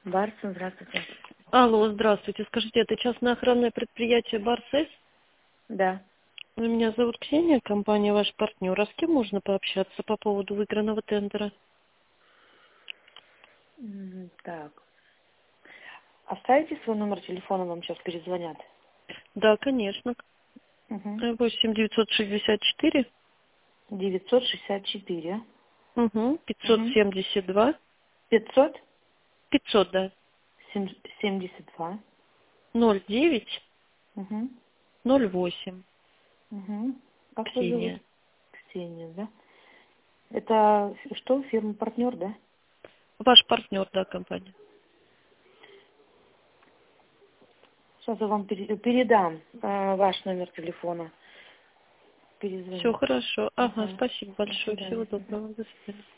Барсон, здравствуйте. Алло, здравствуйте. Скажите, это частное охранное предприятие «Барсес»? Да. Меня зовут Ксения, компания «Ваш партнер». А с кем можно пообщаться по поводу выигранного тендера? Так. Оставите свой номер телефона, вам сейчас перезвонят. Да, конечно. Угу. 8 964 964. 572 500 500, да, 72. 09 Угу. 08. Угу. Как вас зовут? Ксения. Ксения, да? Это что, фирма-партнер, да? Ваш партнер, да, компания. Сейчас я вам передам ваш номер телефона. Все Перезвоню. хорошо. Ага, Ага. спасибо До большое. Всего свидания. Мгм. доброго. До свидания.